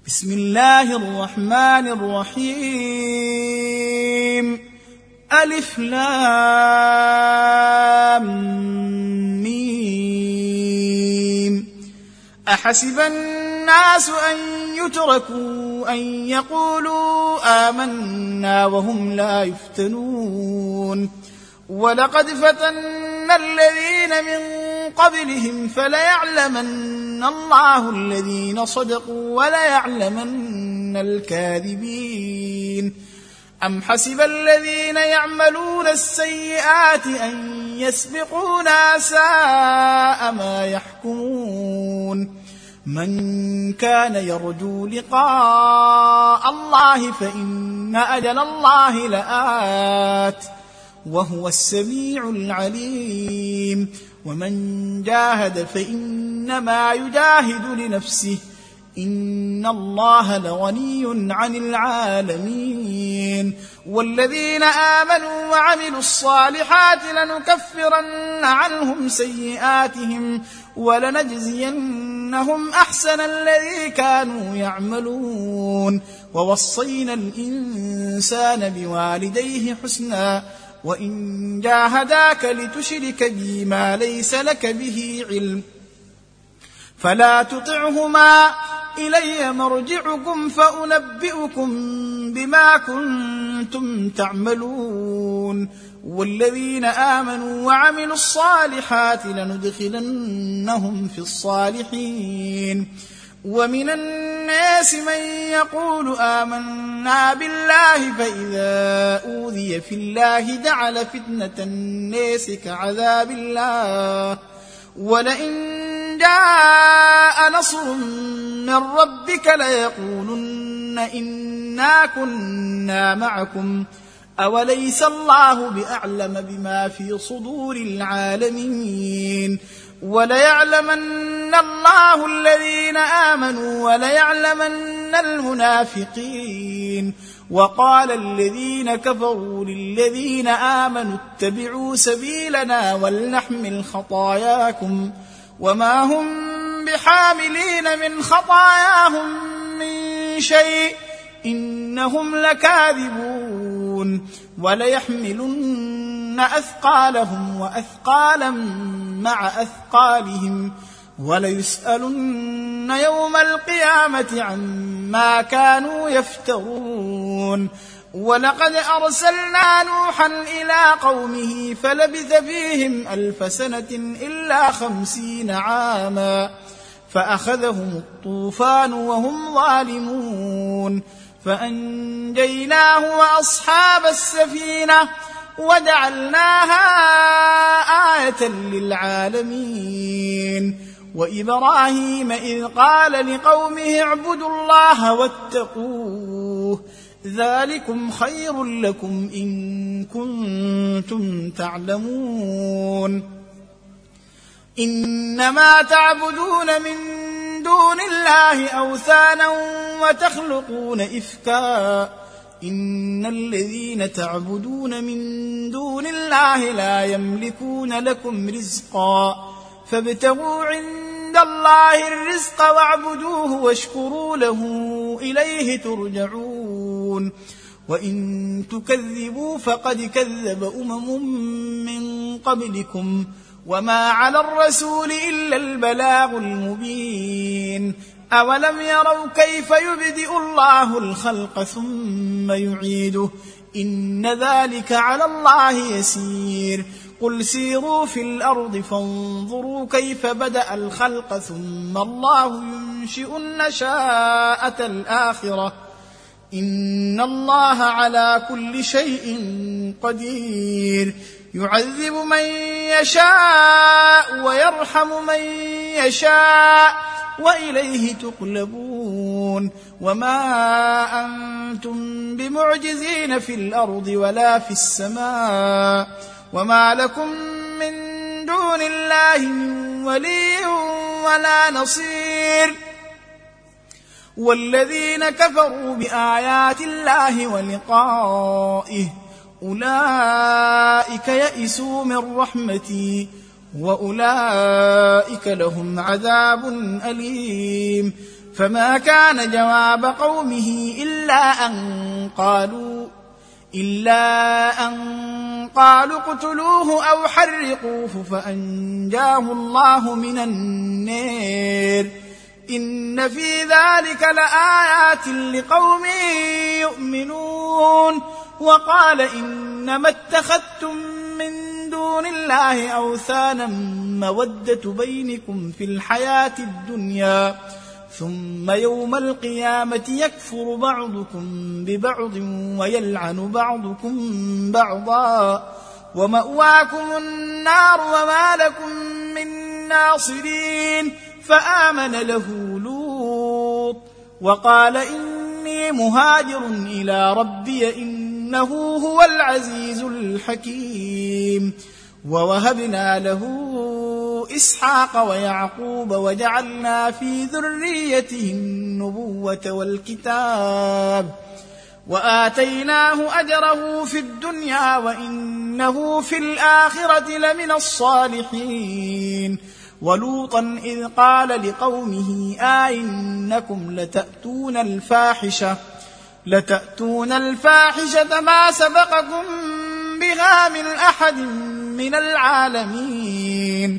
بسم الله الرحمن الرحيم ألف لام ميم أحسب الناس أن يتركوا أن يقولوا آمنا وهم لا يفتنون ولقد فتنا الذين من قبلهم فليعلمن الله الذين صدقوا وليعلمن الكاذبين أم حسب الذين يعملون السيئات أن يسبقونا ساء ما يحكمون من كان يرجو لقاء الله فإن أجل الله لآت وهو السميع العليم ومن جاهد فإنما يجاهد لنفسه إن الله لغني عن العالمين والذين آمنوا وعملوا الصالحات لنكفرن عنهم سيئاتهم ولنجزينهم أحسن الذي كانوا يعملون ووصينا الإنسان بوالديه حسنا وإن جاهداك لتشرك بي ما ليس لك به علم فلا تطعهما إلي مرجعكم فأنبئكم بما كنتم تعملون والذين آمنوا وعملوا الصالحات لندخلنهم في الصالحين ومن الناس من يقول آمنا بالله فإذا أوذي في الله جعل فتنة الناس كعذاب الله ولئن جاء نصر من ربك ليقولن إنا كنا معكم أوليس الله بأعلم بما في صدور العالمين وليعلمن الله الذين آمنوا وليعلمن المنافقين وقال الذين كفروا للذين آمنوا اتبعوا سبيلنا ولنحمل خطاياكم وما هم بحاملين من خطاياهم من شيء إنهم لكاذبون وليحملن أثقالهم وأثقالا مع أثقالهم وليسألن يوم القيامة عما كانوا يفترون ولقد أرسلنا نوحا إلى قومه فلبث فيهم 1000 سنة إلا 50 عاما فأخذهم الطوفان وهم ظالمون فأنجيناه وأصحاب السفينة وجعلناها آية للعالمين وإبراهيم إذ قال لقومه اعبدوا الله واتقوه ذلكم خير لكم إن كنتم تعلمون إنما تعبدون من دون الله أوثانا وتخلقون إفكا إن الذين تعبدون من دون الله لا يملكون لكم رزقا فابتغوا عند الله الرزق واعبدوه واشكروا له إليه ترجعون وإن تكذبوا فقد كذب من قبلكم وما على الرسول إلا البلاغ المبين أولم يروا كيف يبدئ الله الخلق ثم يعيده إن ذلك على الله يسير قل سيروا في الأرض فانظروا كيف بدأ الخلق ثم الله ينشئ النشاءة الآخرة إن الله على كل شيء قدير يعذب من يشاء ويرحم من يشاء وإليه تقلبون وما أنتم بمعجزين في الأرض ولا في السماء وما لكم من دون الله من ولي ولا نصير والذين كفروا بآيات الله ولقائه أولئك يئسوا من رحمتي وأولئك لهم عذاب أليم فما كان جواب قومه إلا أن قالوا اقتلوه أو حرقوه فأنجاه الله من النار إن في ذلك لآيات لقوم يؤمنون. وقال إنما اتخذتم من دون الله أوثانا مودة بينكم في الحياة الدنيا ثم يوم القيامة يكفر بعضكم ببعض ويلعن بعضكم بعضا ومأواكم النار وما لكم من ناصرين. فآمن له لوط وقال إني مهاجر إلى ربي إنه هو العزيز الحكيم. ووهبنا له إسحاق ويعقوب وجعلنا في ذريته النبوة والكتاب وآتيناه أجره في الدنيا وإنه في الآخرة لمن الصالحين. ولوطا إذ قال لقومه أئنكم لتأتون الفاحشة ما سبقكم بها من أحد من العالمين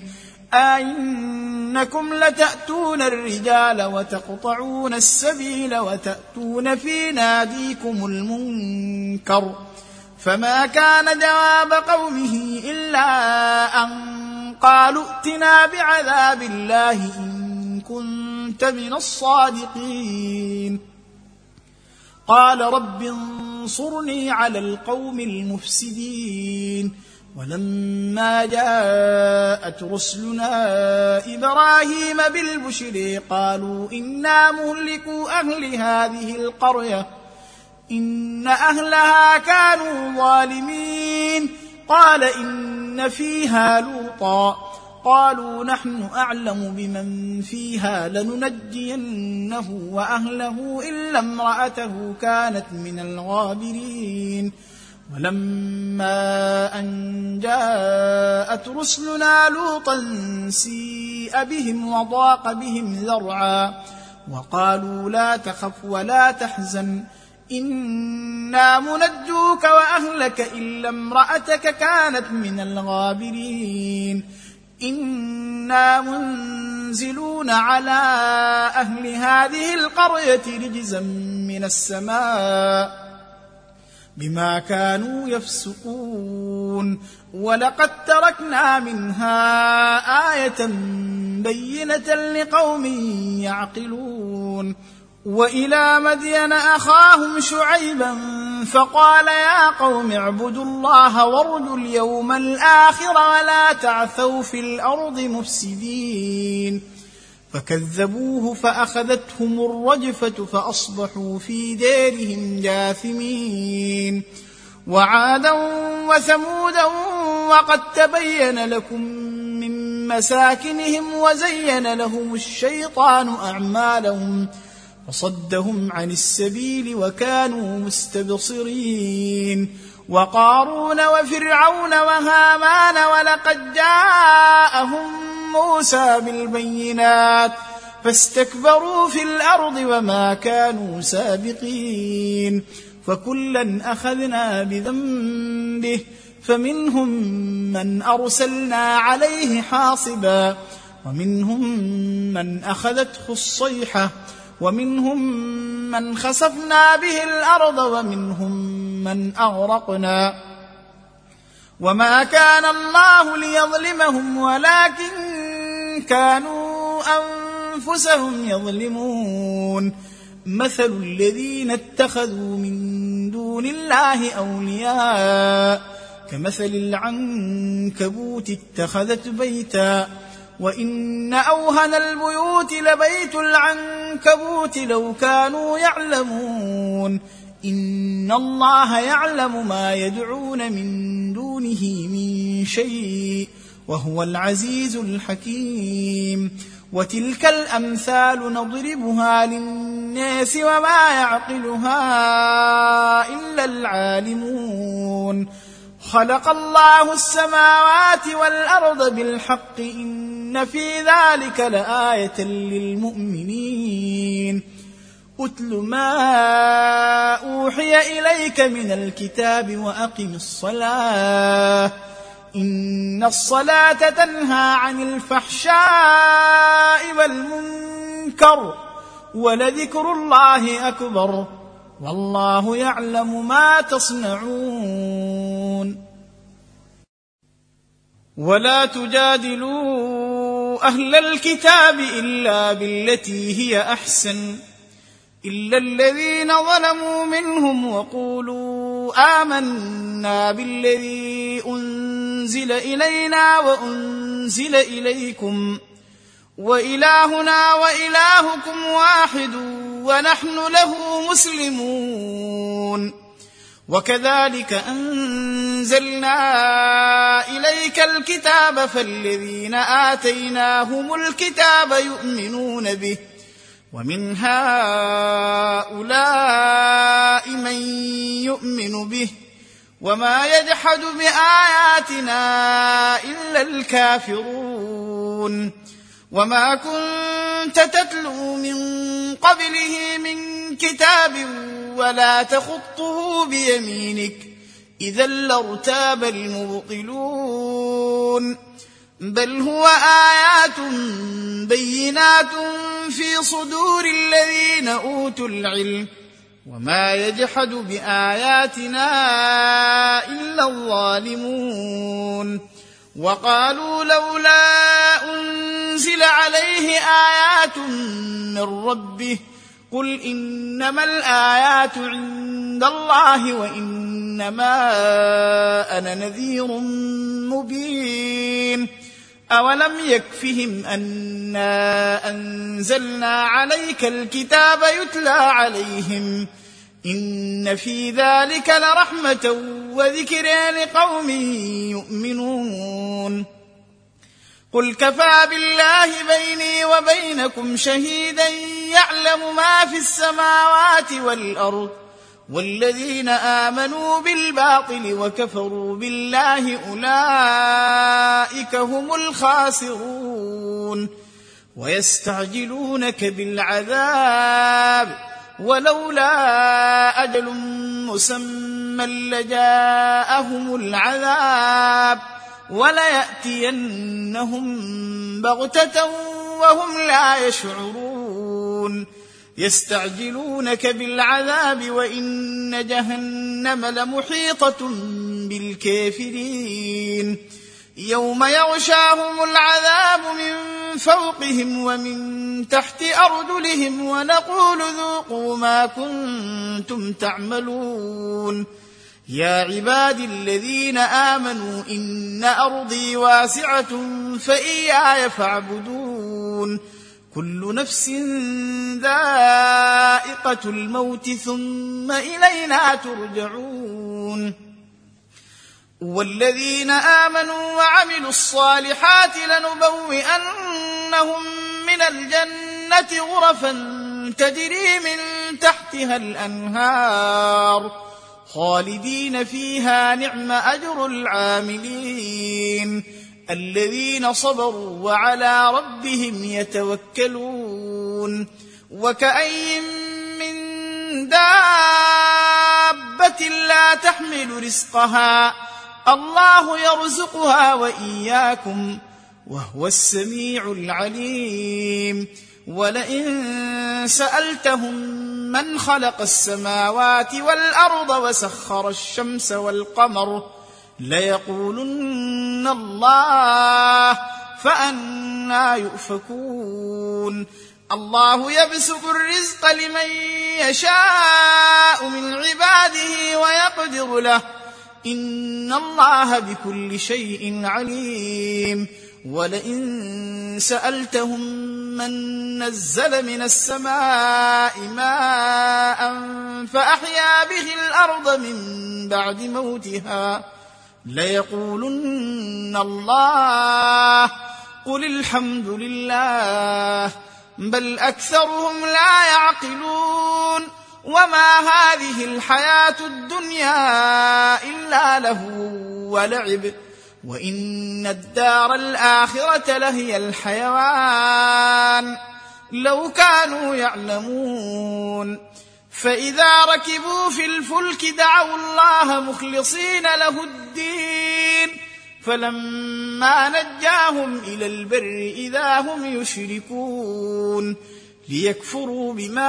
أئنكم لتأتون الرجال وتقطعون السبيل وتأتون في ناديكم المنكر. فما كان جواب قومه إلا أن قالوا ائتنا بعذاب الله إن كنت من الصادقين. قال رب انصرني على القوم المفسدين. ولما جاءت رسلنا إبراهيم بالبشر قالوا إنا مهلكو أهل هذه القرية إن أهلها كانوا ظالمين. قال إن فيها لوطا قالوا نحن أعلم بمن فيها لننجينه وأهله إلا امرأته كانت من الغابرين. ولما أن جاءت رسلنا لوطا سيء بهم وضاق بهم ذرعا وقالوا لا تخف ولا تحزن إنا منجوك وأهلك إلا امرأتك كانت من الغابرين. إنا منزلون على أهل هذه القرية رجزا من السماء بما كانوا يفسقون. ولقد تركنا منها آية بينة لقوم يعقلون. وإلى مدين أخاهم شعيبا فقال يا قوم اعبدوا الله وارجوا اليوم الآخر ولا تعثوا في الأرض مفسدين. فكذبوه فأخذتهم الرجفة فأصبحوا في دارهم جاثمين. وعادا وثمودا وقد تبين لكم من مساكنهم وزين لهم الشيطان أعمالهم وصدهم عن السبيل وكانوا مستبصرين. وقارون وفرعون وهامان ولقد جاءهم موسى بالبينات فاستكبروا في الأرض وما كانوا سابقين. فكلا أخذنا بذنبه فمنهم من أرسلنا عليه حاصبا ومنهم من أخذته الصيحة ومنهم من خسفنا به الأرض ومنهم من أغرقنا. وما كان الله ليظلمهم ولكن كانوا أنفسهم يظلمون. مثل الذين اتخذوا من دون الله أولياء كمثل العنكبوت اتخذت بيتا وإن أوهن البيوت لبيت العنكبوت لو كانوا يعلمون. إن الله يعلم ما يدعون من دونه من شيء وهو العزيز الحكيم. وتلك الأمثال نضربها للناس وما يعقلها إلا العالمون. خلق الله السماوات والأرض بالحق إن إن في ذلك لآية للمؤمنين أتل ما أوحي إليك من الكتاب وأقم الصلاة إن الصلاة تنهى عن الفحشاء والمنكر ولذكر الله أكبر والله يعلم ما تصنعون ولا تجادلوا أهل الكتاب إلا بالتي هي أحسن إلا الذين ظلموا منهم وقولوا آمنا بالذي أنزل إلينا وأنزل إليكم وإلهنا وإلهكم واحد ونحن له مسلمون وكذلك أنزلنا إليك الكتاب فالذين آتيناهم الكتاب يؤمنون به ومن هؤلاء من يؤمن به وما يجحد بآياتنا إلا الكافرون وما كنت تتلو من قبله من كتاب ولا تخطه بيمينك إذا لارتاب المبطلون بل هو آيات بينات في صدور الذين أوتوا العلم وما يجحد بآياتنا إلا الظالمون وقالوا لولا أنزل عليه آيات من ربه قل إنما الآيات عند الله وإنما أنا نذير مبين أولم يكفهم أنا أنزلنا عليك الكتاب يتلى عليهم إن في ذلك لرحمة وذكرى لقوم يؤمنون قل كفى بالله بيني وبينكم شهيدا يعلم ما في السماوات والأرض والذين آمنوا بالباطل وكفروا بالله أولئك هم الخاسرون ويستعجلونك بالعذاب ولولا أجل مسمى لجاءهم العذاب وليأتينهم بغتة وهم لا يشعرون يستعجلونك بالعذاب وإن جهنم لمحيطة بالكافرين يوم يغشاهم العذاب من فوقهم ومن تحت أرجلهم ونقول ذوقوا ما كنتم تعملون يا عبادي الذين آمنوا إن أرضي واسعة فإياي فاعبدون كل نفس ذائقة الموت ثم إلينا ترجعون والذين آمنوا وعملوا الصالحات لنبوئنهم من الجنة غرفا تجري من تحتها الأنهار خالدين فيها نعم أجر العاملين الذين صبروا وعلى ربهم يتوكلون وكأي من دابة لا تحمل رزقها الله يرزقها وإياكم وهو السميع العليم ولئن سألتهم من خلق السماوات والأرض وسخر الشمس والقمر ليقولن الله فأنى يؤفكون الله يبسط الرزق لمن يشاء من عباده ويقدر له إن الله بكل شيء عليم ولئن سألتهم من نزل من السماء ماء فأحيا به الأرض من بعد موتها ليقولن الله قل الحمد لله بل أكثرهم لا يعقلون وما هذه الحياة الدنيا إلا لهو ولعب وإن الدار الآخرة لهي الحيوان لو كانوا يعلمون. فإذا ركبوا في الفلك دعوا الله مخلصين له الدين فلما نجاهم إلى البر إذا هم يشركون ليكفروا بما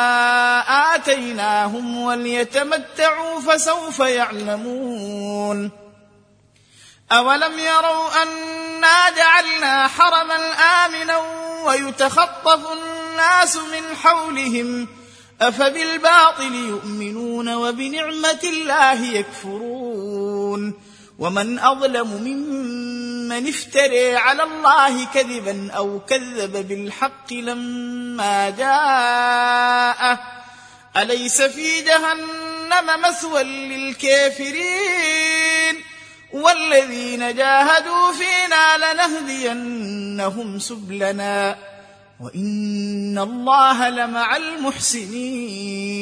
آتيناهم وليتمتعوا فسوف يعلمون. أولم يروا أنا جعلنا حرما آمنا ويتخطف الناس من حولهم أفبالباطل يؤمنون وبنعمة الله يكفرون. ومن أظلم ممن افترى على الله كذبا أو كذب بالحق لما جاءه أليس في جهنم مثوى للكافرين والذين جاهدوا فينا لنهدينهم سبلنا وإن الله لمع المحسنين.